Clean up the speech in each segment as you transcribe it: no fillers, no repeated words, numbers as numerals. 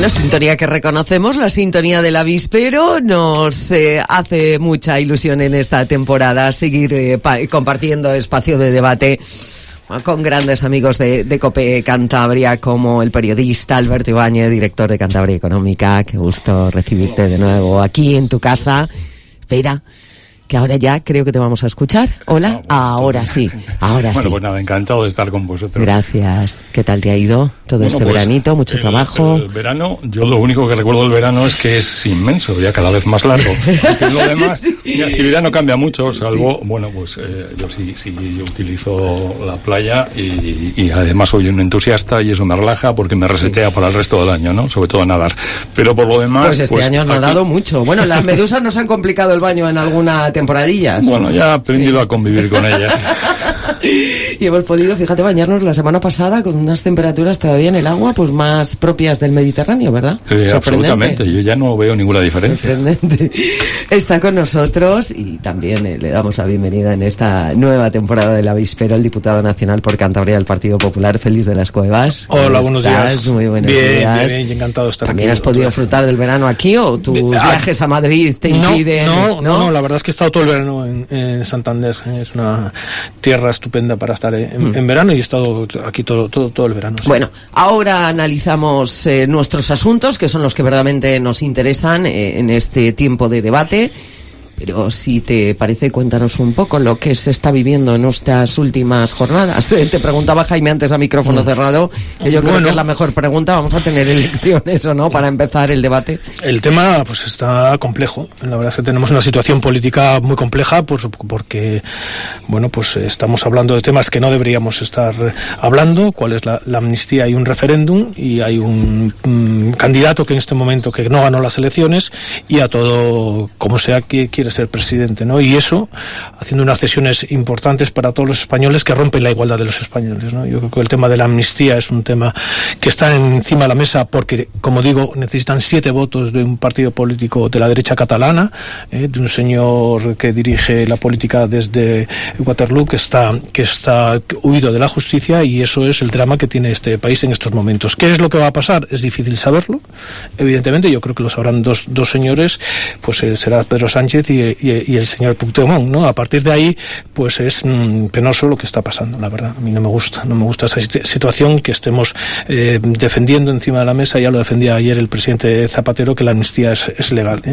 Bueno, sintonía que reconocemos, la sintonía del avispero. Nos hace mucha ilusión en esta temporada seguir compartiendo espacio de debate con grandes amigos de COPE Cantabria, como el periodista Alberto Ibáñez, director de Cantabria Económica. Qué gusto recibirte de nuevo aquí en tu casa. Espera, que ahora ya creo que te vamos a escuchar. Hola, ahora sí, ahora sí. Bueno, pues nada, encantado de estar con vosotros. Gracias. ¿Qué tal te ha ido todo este veranito? ¿Mucho trabajo? El verano, yo lo único que recuerdo del verano es que es inmenso, ya cada vez más largo. Lo demás, mi actividad no cambia mucho, salvo, bueno, pues yo sí utilizo la playa y además soy un entusiasta y eso me relaja porque me resetea para el resto del año, ¿no? Sobre todo nadar. Pero por lo demás... Pues este año has nadado mucho. Bueno, las medusas nos han complicado el baño en alguna temporadilla. Bueno, ya he aprendido a convivir con ellas. Y hemos podido, fíjate, bañarnos la semana pasada con unas temperaturas todavía en el agua pues más propias del Mediterráneo, ¿verdad? Absolutamente, yo ya no veo ninguna diferencia. Sorprendente. Está con nosotros y también le damos la bienvenida en esta nueva temporada del Avispero el diputado nacional por Cantabria del Partido Popular, Félix de las Cuevas. Hola, buenos días. Muy buenos días. Bien, encantado de estar ¿También aquí. has podido disfrutar del verano aquí o tus viajes a Madrid te impiden? No, la verdad es que he estado todo el verano en Santander. Es una tierra estupenda para estar en verano y he estado aquí todo el verano. Sí. Bueno, ahora analizamos nuestros asuntos, que son los que verdaderamente nos interesan en este tiempo de debate. Pero si te parece, cuéntanos un poco lo que se está viviendo en estas últimas jornadas. Te preguntaba Jaime antes a micrófono cerrado, que yo creo que es la mejor pregunta. Vamos a tener elecciones o no para empezar el debate. El tema pues está complejo. La verdad es que tenemos una situación política muy compleja porque bueno, pues estamos hablando de temas que no deberíamos estar hablando, cuál es la amnistía y un referéndum, y hay un candidato que en este momento que no ganó las elecciones y a todo como sea que quiere ser presidente, ¿no? Y eso haciendo unas cesiones importantes para todos los españoles que rompen la igualdad de los españoles, ¿no? Yo creo que el tema de la amnistía es un tema que está encima de la mesa porque, como digo, necesitan 7 votos de un partido político de la derecha catalana, de un señor que dirige la política desde Waterloo, que está huido de la justicia, y eso es el drama que tiene este país en estos momentos. ¿Qué es lo que va a pasar? Es difícil saberlo. Evidentemente, yo creo que lo sabrán dos señores, pues será Pedro Sánchez y el señor Puigdemont, ¿no? A partir de ahí, pues es penoso lo que está pasando, la verdad. A mí no me gusta esa situación que estemos defendiendo encima de la mesa. Ya lo defendía ayer el presidente Zapatero, que la amnistía es legal,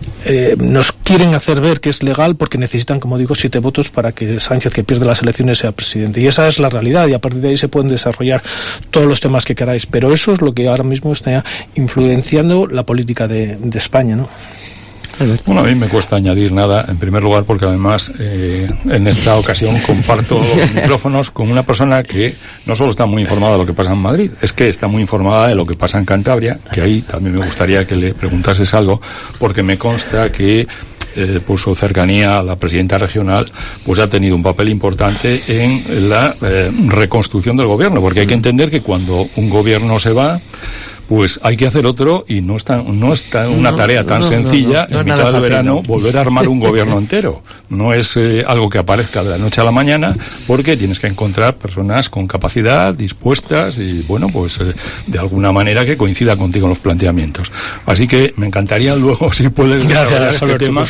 nos quieren hacer ver que es legal porque necesitan, como digo, 7 votos para que Sánchez, que pierde las elecciones, sea presidente. Y esa es la realidad, y a partir de ahí se pueden desarrollar todos los temas que queráis. Pero eso es lo que ahora mismo está influenciando la política de España, ¿no? Bueno, a mí me cuesta añadir nada, en primer lugar porque además en esta ocasión comparto los micrófonos con una persona que no solo está muy informada de lo que pasa en Madrid, es que está muy informada de lo que pasa en Cantabria, que ahí también me gustaría que le preguntases algo, porque me consta que por su cercanía a la presidenta regional, pues ha tenido un papel importante en la reconstrucción del gobierno, porque hay que entender que cuando un gobierno se va, pues hay que hacer otro, y no está una tarea tan sencilla en mitad del verano volver a armar un gobierno entero. No es algo que aparezca de la noche a la mañana, porque tienes que encontrar personas con capacidad, dispuestas y, bueno, pues de alguna manera que coincida contigo en los planteamientos. Así que me encantaría luego, si puedes desarrollar este tema,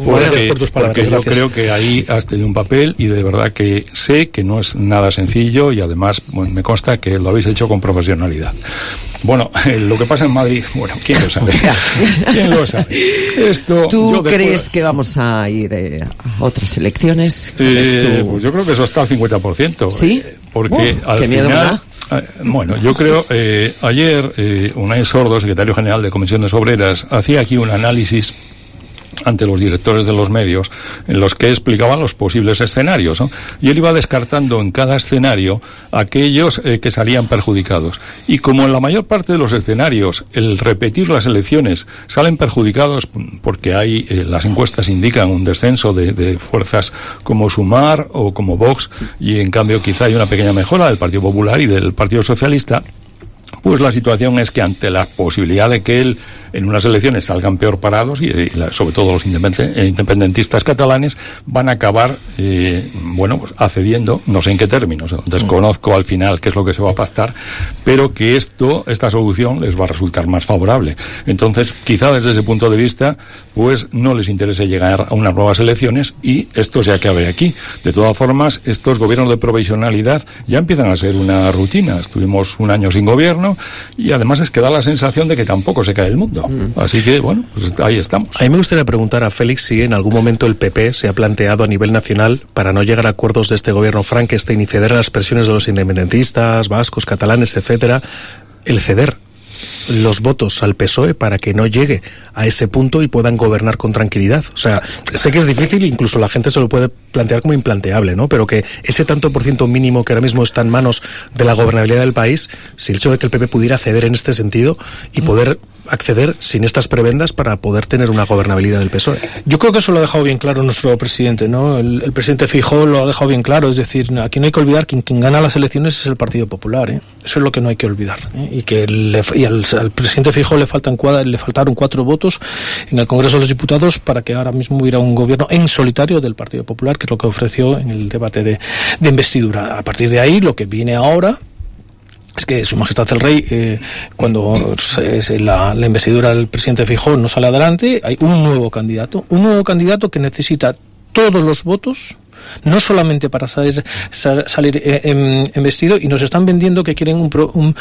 porque yo creo que ahí has tenido un papel y de verdad que sé que no es nada sencillo, y además, bueno, me consta que lo habéis hecho con profesionalidad. Bueno, lo que pasa en Madrid, bueno, ¿quién lo sabe? ¿Quién lo sabe? ¿Tú crees que vamos a ir a otras elecciones? Pues yo creo que eso está al 50%. ¿Sí? Porque al final... Bueno, yo creo, ayer Unai Sordo, secretario general de Comisiones Obreras, hacía aquí un análisis ante los directores de los medios en los que explicaban los posibles escenarios, ¿no? Y él iba descartando en cada escenario aquellos que salían perjudicados. Y como en la mayor parte de los escenarios el repetir las elecciones salen perjudicados porque hay las encuestas indican un descenso de fuerzas como Sumar o como Vox, y en cambio quizá hay una pequeña mejora del Partido Popular y del Partido Socialista, pues la situación es que ante la posibilidad de que él en unas elecciones salgan peor parados y sobre todo los independentistas catalanes van a acabar pues accediendo, no sé en qué términos, desconozco al final qué es lo que se va a pactar, pero que esta solución les va a resultar más favorable. Entonces, quizá desde ese punto de vista, pues no les interese llegar a unas nuevas elecciones y esto se acabe aquí. De todas formas, estos gobiernos de provisionalidad ya empiezan a ser una rutina. Estuvimos un año sin gobierno y además es que da la sensación de que tampoco se cae el mundo. Así que, bueno, pues ahí estamos. A mí me gustaría preguntar a Félix si en algún momento el PP se ha planteado a nivel nacional, para no llegar a acuerdos de este gobierno Frankenstein y ceder a las presiones de los independentistas, vascos, catalanes, etcétera, el ceder los votos al PSOE para que no llegue a ese punto y puedan gobernar con tranquilidad. O sea, sé que es difícil, incluso la gente se lo puede plantear como implanteable, ¿no? Pero que ese tanto por ciento mínimo que ahora mismo está en manos de la gobernabilidad del país, si el hecho de que el PP pudiera ceder en este sentido y poder acceder sin estas prebendas para poder tener una gobernabilidad del PSOE. Yo creo que eso lo ha dejado bien claro nuestro presidente, ¿no? El presidente Feijóo lo ha dejado bien claro, es decir, aquí no hay que olvidar que quien gana las elecciones es el Partido Popular, ¿eh? Eso es lo que no hay que olvidar, ¿eh? Y que al presidente Feijóo le faltaron 4 votos en el Congreso de los Diputados para que ahora mismo hubiera un gobierno en solitario del Partido Popular, que es lo que ofreció en el debate de investidura. A partir de ahí, lo que viene ahora es que Su Majestad el Rey, cuando la investidura del presidente Feijóo no sale adelante, hay un nuevo candidato que necesita todos los votos, no solamente para salir investido, y nos están vendiendo que quieren un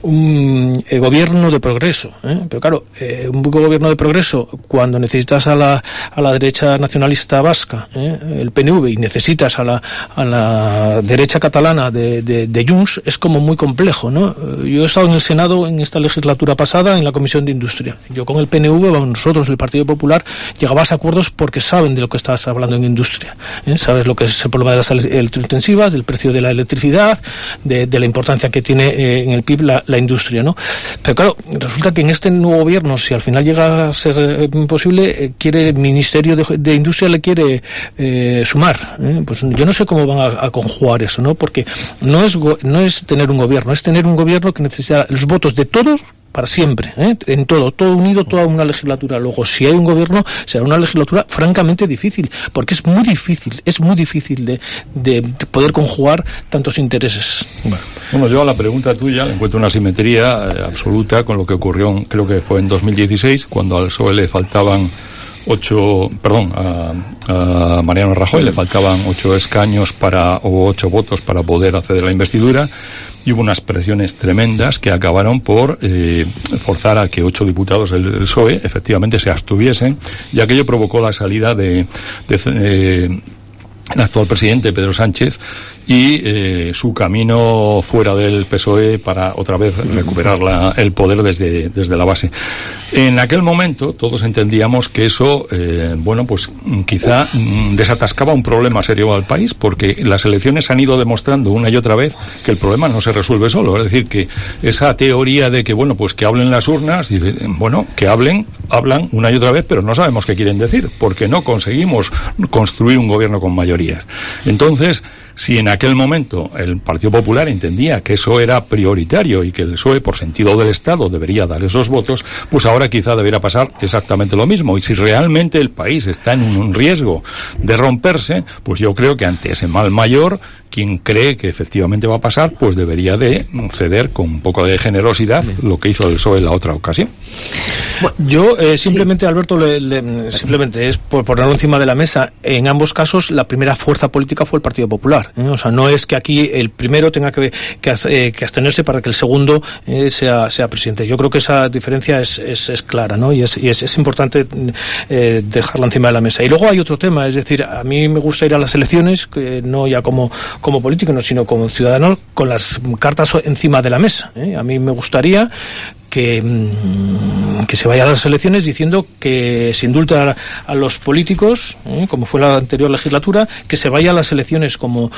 gobierno de progreso, ¿eh? Pero claro, un gobierno de progreso cuando necesitas a la derecha nacionalista vasca, el PNV, y necesitas a la derecha catalana de Junts, es como muy complejo, ¿no? Yo he estado en el Senado en esta legislatura pasada en la Comisión de Industria. Yo con el PNV, nosotros, el Partido Popular, llegabas a acuerdos porque saben de lo que estás hablando en industria, ¿eh? Sabes lo que es el problema de las electrointensivas, del precio de la electricidad, de la importancia que tiene en el PIB la industria, ¿no? Pero claro, resulta que en este nuevo gobierno, si al final llega a ser posible, quiere el Ministerio de Industria, le quiere sumar, ¿eh? Pues yo no sé cómo van a conjugar eso, ¿no? Porque no es tener un gobierno, es tener un gobierno que necesita los votos de todos para siempre, ¿eh? En todo unido, toda una legislatura. Luego, si hay un gobierno, será una legislatura francamente difícil, porque es muy difícil de poder conjugar tantos intereses. Bueno, yo a la pregunta tuya le encuentro una simetría absoluta con lo que ocurrió, creo que fue en 2016, cuando al PSOE le faltaban a Mariano Rajoy le faltaban 8 escaños o 8 votos para poder acceder a la investidura, y hubo unas presiones tremendas que acabaron por forzar a que 8 diputados del PSOE efectivamente se abstuviesen, y aquello provocó la salida de el actual presidente Pedro Sánchez y su camino fuera del PSOE para otra vez recuperar el poder desde la base. En aquel momento todos entendíamos que eso, pues quizá desatascaba un problema serio al país, porque las elecciones han ido demostrando una y otra vez que el problema no se resuelve solo. Es decir, que esa teoría de que, pues que hablen las urnas, que hablan una y otra vez, pero no sabemos qué quieren decir, porque no conseguimos construir un gobierno con mayorías. Entonces, si en aquel momento el Partido Popular entendía que eso era prioritario y que el PSOE, por sentido del Estado, debería dar esos votos, pues ahora quizá debería pasar exactamente lo mismo. Y si realmente el país está en un riesgo de romperse, pues yo creo que ante ese mal mayor, quien cree que efectivamente va a pasar, pues debería de ceder con un poco de generosidad lo que hizo el PSOE en la otra ocasión. Yo simplemente, sí. Alberto, simplemente es por ponerlo encima de la mesa. En ambos casos, la primera fuerza política fue el Partido Popular, ¿eh? O sea, no es que aquí el primero tenga que abstenerse para que el segundo sea presidente. Yo creo que esa diferencia es clara, ¿no? Y es importante dejarla encima de la mesa. Y luego hay otro tema, es decir, a mí me gusta ir a las elecciones, que no ya como político, no, sino como ciudadano, con las cartas encima de la mesa, ¿eh? A mí me gustaría que se vaya a las elecciones diciendo que se indulta a los políticos, como fue la anterior legislatura, que se vaya a las elecciones como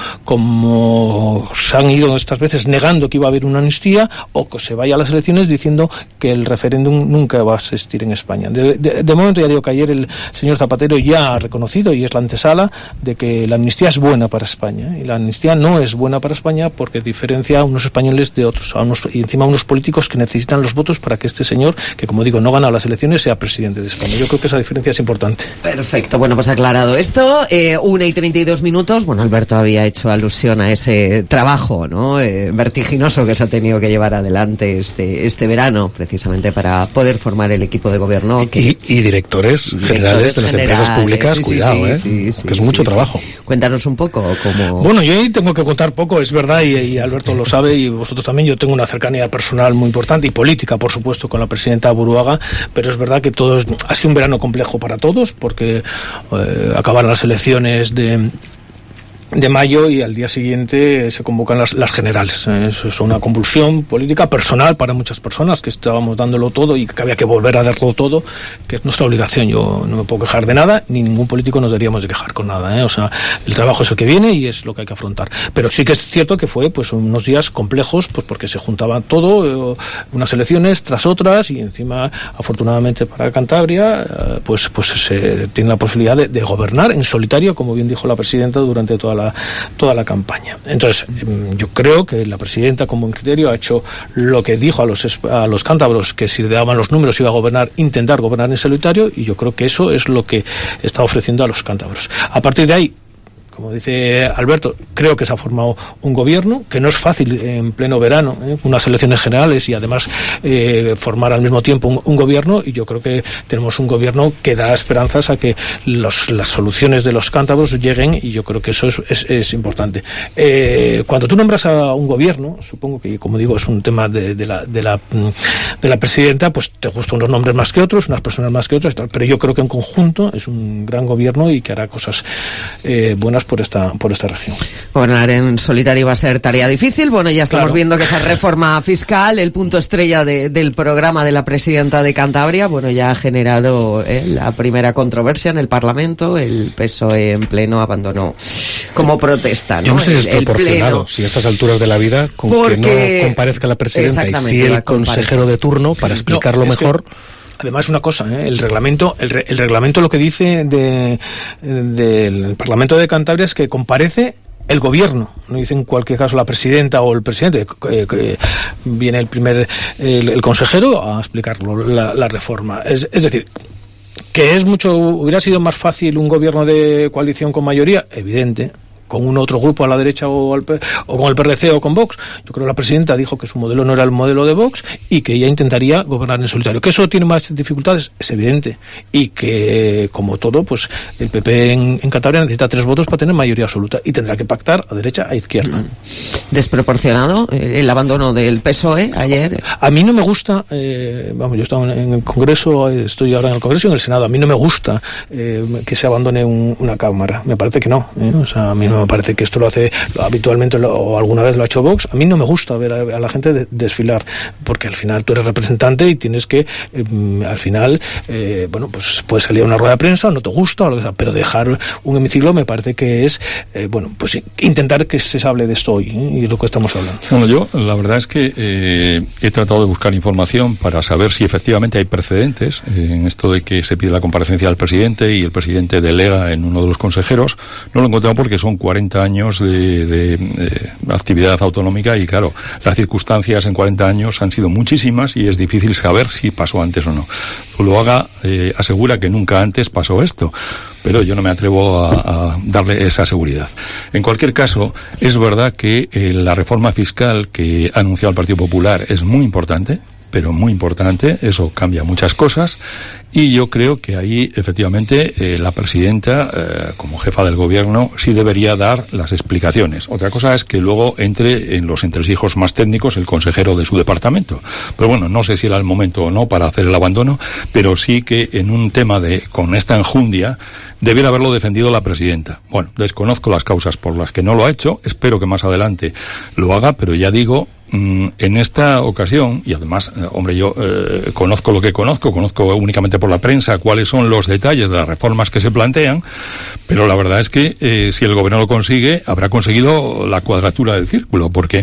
se han ido estas veces negando que iba a haber una amnistía, o que se vaya a las elecciones diciendo que el referéndum nunca va a existir en España. De momento, ya digo que ayer el señor Zapatero ya ha reconocido, y es la antesala, de que la amnistía es buena para España, y la amnistía no es buena para España porque diferencia a unos españoles de otros, y encima a unos políticos que necesitan los votos para que este señor, que como digo no gana las elecciones, sea presidente de España. Yo creo que esa diferencia es importante. Perfecto, bueno, pues aclarado esto, 1:32. Bueno, Alberto había hecho alusión a ese trabajo, ¿no? Vertiginoso que se ha tenido que llevar adelante este verano, precisamente para poder formar el equipo de gobierno. Y directores generales de las empresas públicas, cuidado, que es mucho trabajo. Cuéntanos un poco cómo... Bueno, yo ahí tengo que contar poco, es verdad, y Alberto lo sabe, y vosotros también. Yo tengo una cercanía personal muy importante, y política, por supuesto, con la presidenta Buruaga, pero es verdad que ha sido un verano complejo para todos, porque acaban las elecciones de mayo y al día siguiente se convocan las generales. Eso es una convulsión política personal para muchas personas, que estábamos dándolo todo y que había que volver a darlo todo, que es nuestra obligación. Yo no me puedo quejar de nada, ni ningún político nos deberíamos de quejar con nada, O sea, el trabajo es el que viene y es lo que hay que afrontar. Pero sí que es cierto que fue pues unos días complejos, pues porque se juntaba todo, unas elecciones tras otras, y encima, afortunadamente para Cantabria, pues se tiene la posibilidad de gobernar en solitario, como bien dijo la presidenta, durante toda la campaña. Entonces, yo creo que la presidenta, con buen criterio, ha hecho lo que dijo a los cántabros, que si le daban los números iba a intentar gobernar en solitario, y yo creo que eso es lo que está ofreciendo a los cántabros. A partir de ahí, como dice Alberto, creo que se ha formado un gobierno, que no es fácil en pleno verano, unas elecciones generales, y además formar al mismo tiempo un gobierno, y yo creo que tenemos un gobierno que da esperanzas a que las soluciones de los cántabros lleguen, y yo creo que eso es importante. Cuando tú nombras a un gobierno, supongo que, como digo, es un tema de la presidenta, pues te gustan unos nombres más que otros, unas personas más que otras, pero yo creo que en conjunto es un gran gobierno y que hará cosas buenas por esta región. Gobernar en solitario va a ser tarea difícil. Bueno, ya estamos viendo que esa reforma fiscal, el punto estrella del programa de la presidenta de Cantabria, bueno, ya ha generado la primera controversia en el Parlamento. El PSOE en pleno abandonó como protesta, ¿no? Yo no sé si es proporcionado, si a estas alturas de la vida, con que no comparezca la presidenta y sí el consejero de turno para explicarlo mejor. Además, una cosa, el reglamento lo que dice del Parlamento de Cantabria es que comparece el gobierno, no dice en cualquier caso la presidenta o el presidente, que viene el consejero a explicarlo, la reforma. Es decir, que hubiera sido más fácil un gobierno de coalición con mayoría, evidente, con un otro grupo a la derecha o con el PRC o con Vox. Yo creo que la presidenta dijo que su modelo no era el modelo de Vox y que ella intentaría gobernar en solitario. Que eso tiene más dificultades, es evidente. Y que, como todo, pues el PP en Cantabria necesita 3 votos para tener mayoría absoluta y tendrá que pactar a derecha a izquierda. Desproporcionado el abandono del PSOE ayer. A mí no me gusta, yo estaba en el Congreso, estoy ahora en el Congreso y en el Senado. A mí no me gusta que se abandone una Cámara. Me parece que no. O sea, a mí no me parece que esto lo hace habitualmente o alguna vez lo ha hecho Vox. A mí no me gusta ver a la gente desfilar, porque al final tú eres representante y tienes que, al final, pues puede salir a una rueda de prensa o no te gusta, o lo que sea, pero dejar un hemiciclo me parece que es, pues intentar que se hable de esto hoy, y es lo que estamos hablando. Bueno, yo la verdad es que he tratado de buscar información para saber si efectivamente hay precedentes en esto de que se pide la comparecencia del presidente y el presidente delega en uno de los consejeros. No lo he encontrado porque son 40 años de actividad autonómica y, claro, las circunstancias en 40 años han sido muchísimas y es difícil saber si pasó antes o no. Zuloaga asegura que nunca antes pasó esto, pero yo no me atrevo a darle esa seguridad. En cualquier caso, es verdad que la reforma fiscal que ha anunciado el Partido Popular es muy importante, pero muy importante, eso cambia muchas cosas, y yo creo que ahí efectivamente la presidenta, como jefa del gobierno, sí debería dar las explicaciones. Otra cosa es que luego entre en los entresijos más técnicos el consejero de su departamento. Pero bueno, no sé si era el momento o no para hacer el abandono, pero sí que en un tema con esta enjundia debiera haberlo defendido la presidenta. Bueno, desconozco las causas por las que no lo ha hecho, espero que más adelante lo haga, pero ya digo, en esta ocasión, y además, hombre, yo conozco lo que conozco únicamente por la prensa cuáles son los detalles de las reformas que se plantean, pero la verdad es que si el gobierno lo consigue, habrá conseguido la cuadratura del círculo, porque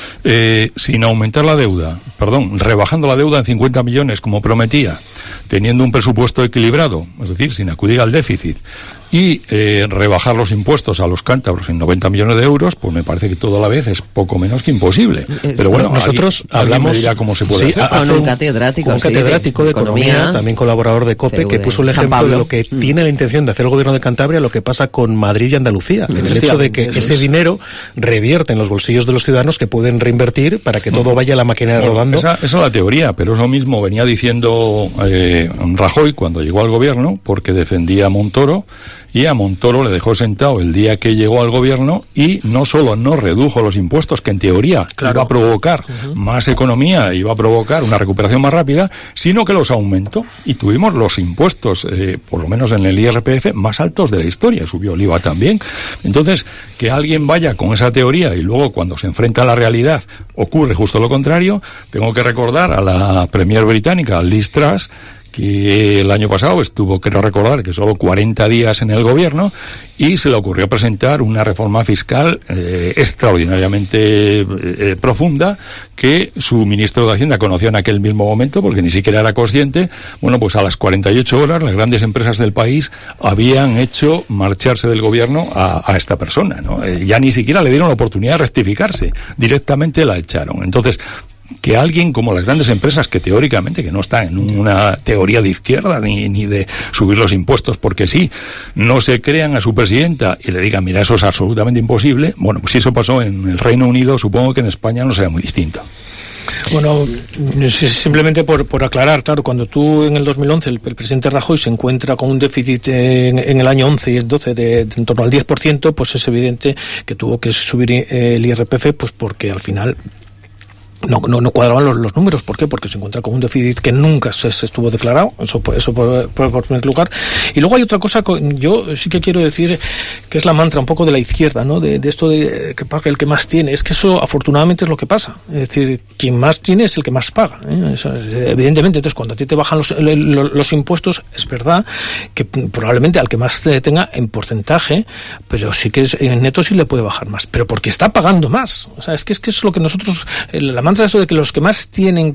sin aumentar la deuda, rebajando la deuda en 50 millones como prometía, teniendo un presupuesto equilibrado, es decir, sin acudir al déficit, y rebajar los impuestos a los cántabros en 90 millones de euros, pues me parece que todo a la vez es poco menos que imposible. Pero bueno, nosotros hablamos, me dirá cómo se puede hacer. Con un catedrático, de economía, también colaborador de COPE, que puso el ejemplo de lo que tiene la intención de hacer el gobierno de Cantabria, lo que pasa con Madrid y Andalucía, en el hecho de que ese dinero revierte en los bolsillos de los ciudadanos que pueden reinvertir para que todo vaya a la maquinaria rodando. Esa es la teoría, pero eso mismo venía diciendo Rajoy cuando llegó al gobierno, porque defendía a Montoro, y a Montoro le dejó sentado el día que llegó al gobierno, y no solo no redujo los impuestos, que en teoría iba a provocar más economía, iba a provocar una recuperación más rápida, sino que los aumentó, y tuvimos los impuestos, por lo menos en el IRPF, más altos de la historia. Subió el IVA también. Entonces, que alguien vaya con esa teoría y luego cuando se enfrenta a la realidad ocurre justo lo contrario. Tengo que recordar a la premier británica, Liz Truss, que el año pasado estuvo, creo recordar, que solo 40 días en el gobierno, y se le ocurrió presentar una reforma fiscal extraordinariamente profunda, que su ministro de Hacienda conoció en aquel mismo momento, porque ni siquiera era consciente. Bueno, pues a las 48 horas las grandes empresas del país habían hecho marcharse del gobierno a esta persona, ¿no? Ya ni siquiera le dieron la oportunidad de rectificarse, directamente la echaron. Entonces, que alguien como las grandes empresas, que teóricamente, que no está en una teoría de izquierda ni de subir los impuestos porque sí, no se crean a su presidenta y le digan, mira, eso es absolutamente imposible. Bueno, pues si eso pasó en el Reino Unido, supongo que en España no será muy distinto. Bueno, simplemente por aclarar, claro, cuando tú en el 2011 el presidente Rajoy se encuentra con un déficit en el año 11 y el 12 de en torno al 10%, pues es evidente que tuvo que subir el IRPF, pues porque al final no cuadraban los números. ¿Por qué? Porque se encuentra con un déficit que nunca se estuvo declarado, eso por primer lugar. Y luego hay otra cosa, yo sí que quiero decir que es la mantra un poco de la izquierda, ¿no? De esto de que paga el que más tiene. Es que eso afortunadamente es lo que pasa. Es decir, quien más tiene es el que más paga, ¿eh? Eso es, evidentemente, entonces cuando a ti te bajan los impuestos, es verdad que probablemente al que más te tenga en porcentaje, pero sí que en neto sí le puede bajar más, pero porque está pagando más. O sea, es que es lo que nosotros, la mantra esto de que los que más tienen,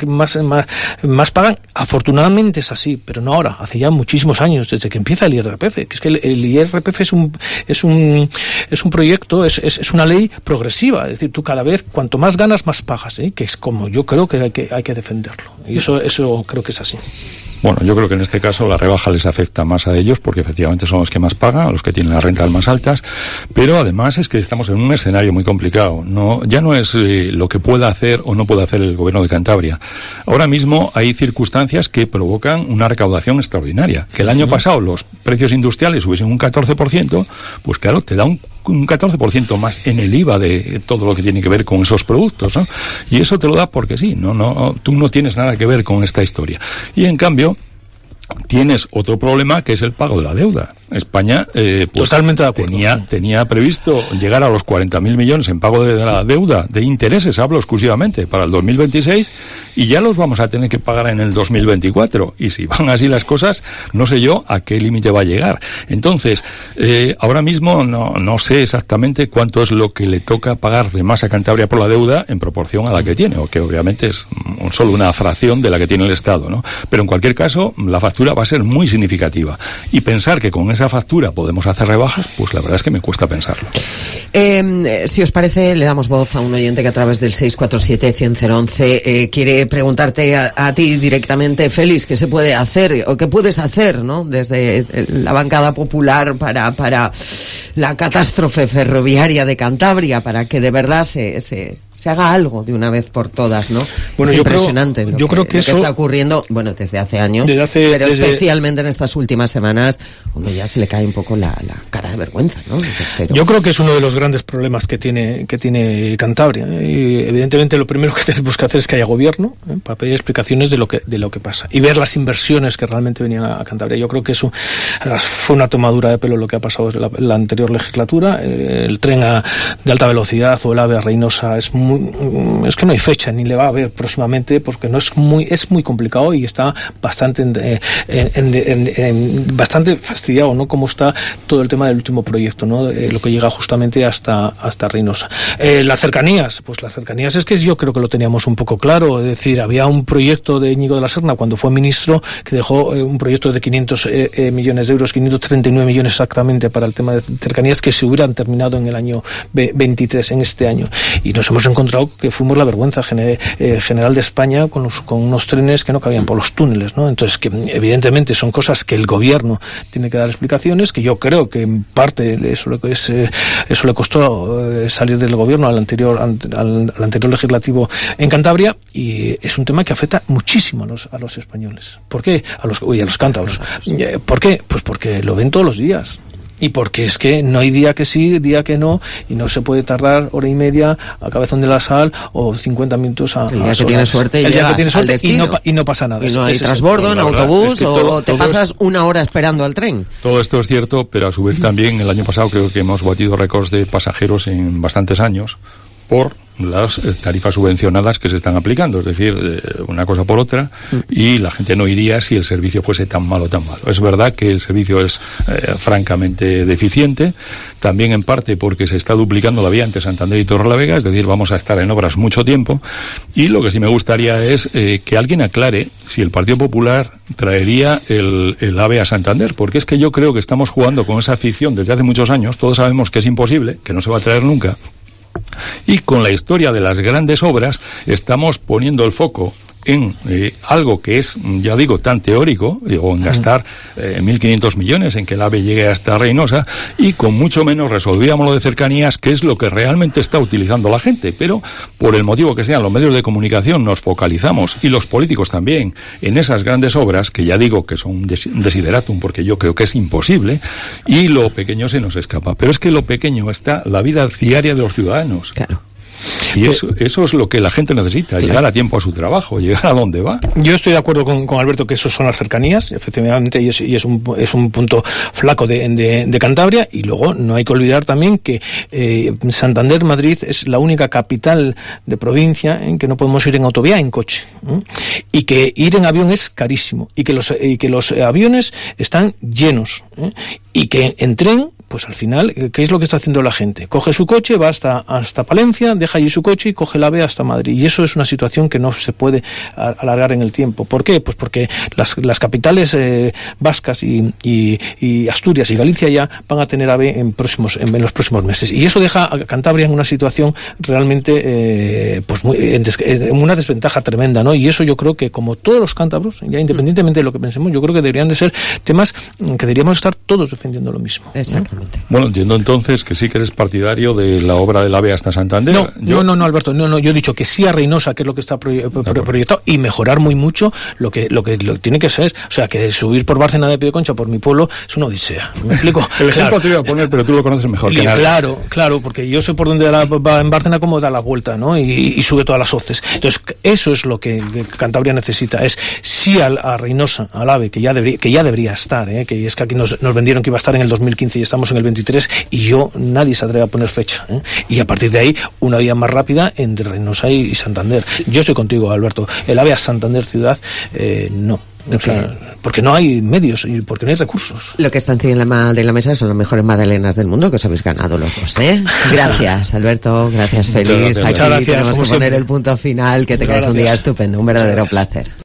más pagan, afortunadamente es así, pero no ahora, hace ya muchísimos años, desde que empieza el IRPF, que es que el IRPF es un proyecto, es una ley progresiva, es decir, tú cada vez, cuanto más ganas, más pagas, ¿eh? Que es como yo creo que hay que defenderlo, y eso creo que es así. Bueno, yo creo que en este caso la rebaja les afecta más a ellos, porque efectivamente son los que más pagan, los que tienen las rentas más altas, pero además es que estamos en un escenario muy complicado. Ya no es lo que pueda hacer o no puede hacer el gobierno de Cantabria. Ahora mismo hay circunstancias que provocan una recaudación extraordinaria. Que el año pasado los precios industriales subiesen un 14%, pues claro, te da un 14% más en el IVA de todo lo que tiene que ver con esos productos, ¿no? Y eso te lo da porque sí, tú no tienes nada que ver con esta historia. Y en cambio, tienes otro problema, que es el pago de la deuda. España pues totalmente de acuerdo. Tenía previsto llegar a los 40.000 millones en pago de la deuda, de intereses, hablo exclusivamente, para el 2026, y ya los vamos a tener que pagar en el 2024. Y si van así las cosas, no sé yo a qué límite va a llegar. Entonces, ahora mismo no sé exactamente cuánto es lo que le toca pagar de más a Cantabria por la deuda en proporción a la que tiene, o que obviamente es solo una fracción de la que tiene el Estado, ¿no? Pero en cualquier caso, la factura va a ser muy significativa. Y pensar que con esa factura podemos hacer rebajas, pues la verdad es que me cuesta pensarlo. Si os parece, le damos voz a un oyente que a través del 647-100-11 quiere preguntarte a ti directamente, Félix, ¿qué se puede hacer o qué puedes hacer, ¿no? Desde la bancada popular para la catástrofe ferroviaria de Cantabria, para que de verdad se haga algo de una vez por todas, ¿no? Bueno, es impresionante yo creo que lo que está ocurriendo, bueno, desde hace años, pero especialmente en estas últimas semanas, uno ya se le cae un poco la cara de vergüenza, ¿no? Yo creo que es uno de los grandes problemas que tiene Cantabria, ¿eh? Y evidentemente lo primero que tenemos que hacer es que haya gobierno, para pedir explicaciones de lo que pasa y ver las inversiones que realmente venían a Cantabria. Yo creo que eso fue una tomadura de pelo lo que ha pasado en la anterior legislatura. El tren de alta velocidad o el AVE a Reynosa es muy es que no hay fecha, ni le va a haber próximamente, porque no es muy complicado y está bastante bastante fastidiado, ¿no? Cómo está todo el tema del último proyecto, ¿no? Lo que llega justamente hasta Reynosa. Las cercanías, pues las cercanías es que yo creo que lo teníamos un poco claro, es decir, había un proyecto de Íñigo de la Serna cuando fue ministro que dejó un proyecto de 500 millones de euros, 539 millones exactamente para el tema de cercanías, que se hubieran terminado en el año 23, en este año. Y nos hemos encontrado que fuimos la vergüenza general de España con unos trenes que no cabían por los túneles, ¿no? Entonces, que evidentemente son cosas que el gobierno tiene que dar explicaciones, que yo creo que en parte eso le costó salir del gobierno al anterior legislativo en Cantabria, y es un tema que afecta muchísimo a los españoles. ¿Por qué? A los cántabros. ¿Por qué? Pues porque lo ven todos los días. Y porque es que no hay día que sí, día que no, y no se puede tardar hora y media a Cabezón de la Sal o 50 minutos a el día que tienes suerte llegas al destino y no pasa nada. Y no hay transbordo en autobús, o te pasas una hora esperando al tren. Todo esto es cierto, pero a su vez también el año pasado creo que hemos batido récords de pasajeros en bastantes años por las tarifas subvencionadas que se están aplicando, es decir, una cosa por otra, y la gente no iría si el servicio fuese tan malo. Es verdad que el servicio es francamente deficiente, también en parte porque se está duplicando la vía entre Santander y Torrelavega, es decir, vamos a estar en obras mucho tiempo, y lo que sí me gustaría es que alguien aclare si el Partido Popular traería el AVE a Santander, porque es que yo creo que estamos jugando con esa ficción desde hace muchos años, todos sabemos que es imposible, que no se va a traer nunca. Y con la historia de las grandes obras estamos poniendo el foco en algo que es, ya digo, tan teórico, o en gastar 1.500 millones en que el AVE llegue hasta Reynosa, y con mucho menos resolvíamos lo de cercanías, que es lo que realmente está utilizando la gente. Pero por el motivo que sea, los medios de comunicación nos focalizamos, y los políticos también, en esas grandes obras, que ya digo que son un desideratum, porque yo creo que es imposible, y lo pequeño se nos escapa. Pero es que lo pequeño está la vida diaria de los ciudadanos. Claro. Y eso es lo que la gente necesita, llegar a tiempo a su trabajo, llegar a donde va. Yo estoy de acuerdo con Alberto que eso son las cercanías, efectivamente, y es un punto flaco de Cantabria, y luego no hay que olvidar también que Santander, Madrid, es la única capital de provincia en que no podemos ir en autovía, en coche, y que ir en avión es carísimo, y que los aviones están llenos, y que en tren, pues al final, ¿qué es lo que está haciendo la gente? Coge su coche, va hasta Palencia, deja allí su coche y coge el AVE hasta Madrid. Y eso es una situación que no se puede alargar en el tiempo. ¿Por qué? Pues porque las capitales vascas y Asturias y Galicia ya van a tener AVE en los próximos meses. Y eso deja a Cantabria en una situación realmente en una desventaja tremenda, ¿no? Y eso yo creo que, como todos los cántabros, ya independientemente de lo que pensemos, yo creo que deberían de ser temas que deberíamos estar todos defendiendo lo mismo. Exactamente. Bueno, entiendo entonces que sí que eres partidario de la obra del AVE hasta Santander. No, Alberto, no, yo he dicho que sí a Reynosa, que es lo que está proyectado, y mejorar muy mucho lo que tiene que ser. O sea, que subir por Bárcena de Piedeconcha, por mi pueblo, es una odisea. ¿Me explico? El ejemplo te iba a poner, pero tú lo conoces mejor que nadie. Claro, porque yo sé por dónde va en Bárcena, cómo da la vuelta, ¿no? Y sube todas las hoces. Entonces, eso es lo que Cantabria necesita, es sí a Reynosa, al AVE, que ya debería estar, que es que aquí nos vendieron que iba a estar en el 2015 y estamos en el 23, y nadie se atreve a poner fecha, y a partir de ahí una vía más rápida entre Reynosa y Santander. Yo estoy contigo, Alberto, el AVE a Santander ciudad, no. O sea, porque no hay medios y porque no hay recursos. Lo que está encima de la mesa son las mejores magdalenas del mundo, que os habéis ganado los dos, ¿eh? Gracias, Alberto, gracias, Félix. Aquí tenemos que poner el punto final, que tengáis un día estupendo, un verdadero placer.